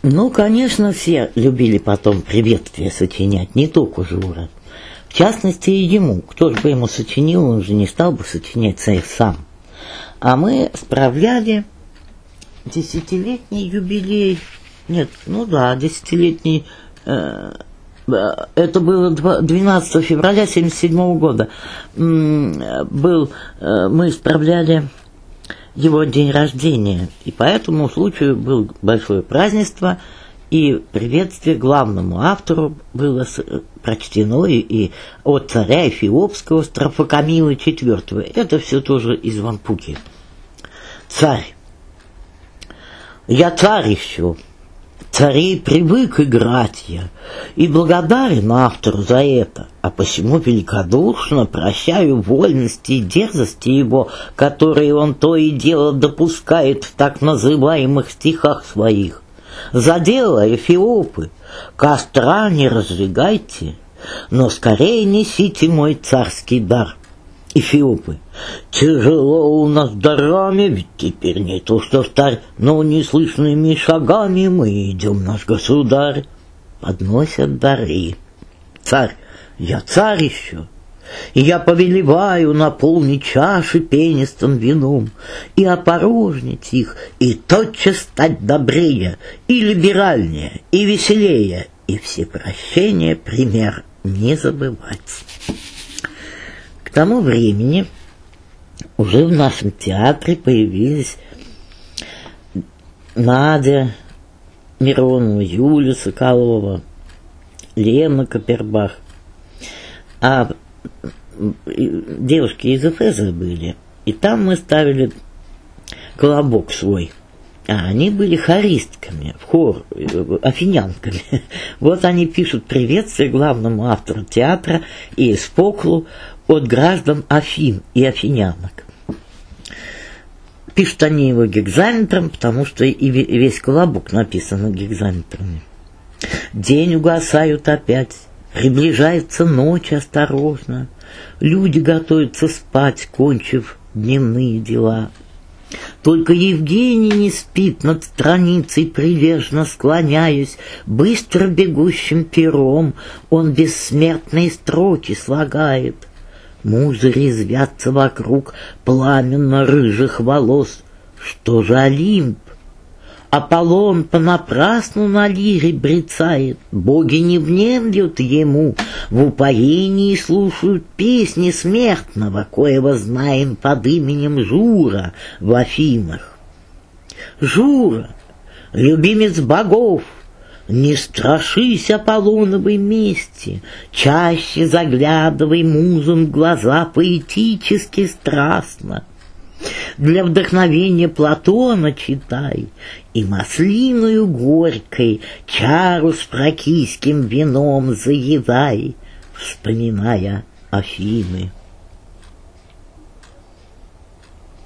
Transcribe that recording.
Ну, конечно, все любили потом приветствия сочинять, не только Жура. В частности, и ему. Кто же бы ему сочинил, он же не стал бы сочинять сам. А мы справляли десятилетний юбилей. Нет, ну да, десятилетний. Это было 12 февраля 1977 года. Мы справляли его день рождения. И по этому случаю было большое празднество. И приветствие главному автору было прочтено и от царя Эфиопского Строфокамила IV. Это все тоже из Вампуки. Царь. Я царь еще. Царей привык играть я, и благодарен автору за это, а посему великодушно прощаю вольности и дерзости его, которые он то и дело допускает в так называемых стихах своих. За дело, Эфиопы, костра не разжигайте, но скорее несите мой царский дар. Эфиопы, тяжело у нас дарами, ведь теперь не то что старь, но неслышными шагами мы идем, наш государь. Подносят дары. Царь, я царь еще, и я повелеваю наполнить чаши пенистым вином, и опорожнить их, и тотчас стать добрее, и либеральнее, и веселее, и все прощения пример не забывать. К тому времени уже в нашем театре появились Надя Миронова, Юля Соколова, Лена Капербах. А девушки из Эфеса были, и там мы ставили колобок свой. А они были хористками, в хор, афинянками. Вот они пишут приветствие главному автору театра и Споклу от граждан Афин и афинянок. Пишут они его гекзаметром, потому что и весь колобок написан гекзаметрами. День угасают опять, приближается ночь осторожно, люди готовятся спать, кончив дневные дела. Только Евгений не спит, над страницей прилежно склоняясь, быстро бегущим пером он бессмертные строки слагает. Музы резвятся вокруг пламенно-рыжих волос. Что же Олимп? Аполлон понапрасну на лире брецает, боги не внемлют ему, в упоении слушают песни смертного, коего знаем под именем Жура в Афинах. Жура, любимец богов, не страшись Аполлоновой мести, чаще заглядывай музам в глаза поэтически страстно. Для вдохновения Платона читай, и маслиною горькой чару с фракийским вином заедай, вспоминая Афины.